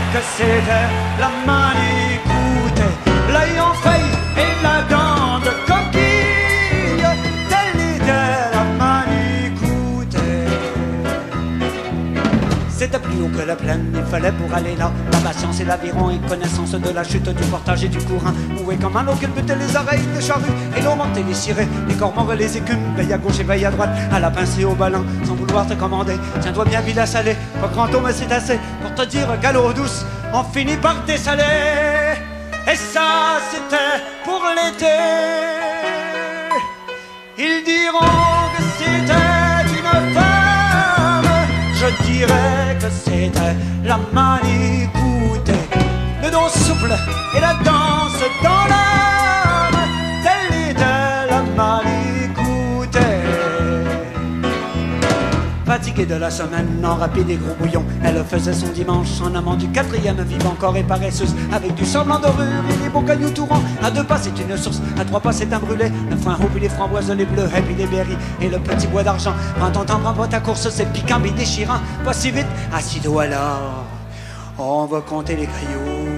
que c'était la manicoute, l'œil en feuille et la dent de coquille, telle était la manicoute. C'était plus haut que la plaine, il fallait pour aller là la patience et l'aviron et connaissance de la chute, du portage et du courant. Où est comme un lot qu'il butait les oreilles des charrues et l'augmentait les cirés, les cormores, les écumes, veille à gauche et veille à droite, à la pince et au ballon, sans vouloir te commander. Tiens-toi bien vite à saler, pas grand homme c'est assez pour te dire qu'à l'eau douce, on finit par dessaler. Et ça c'était pour l'été. Ils diront que c'était une femme, je dirais que c'était la manicoute, le dos souple et la danse dans l'âme, telle était la manicoute. Fatiguée de la semaine en rapide et gros bouillon, elle faisait son dimanche en amant du quatrième, vive encore et paresseuse, avec du semblant dorure et des beaux cailloux tourants. À 2 pas c'est une source, à 3 pas c'est un brûlé, le foin roux puis les framboises, les bleus et puis les berries et le petit bois d'argent. Prends ton temps, prends pas ta course, c'est piquant mais déchirant, pas si vite, assis-toi alors, on va compter les cailloux.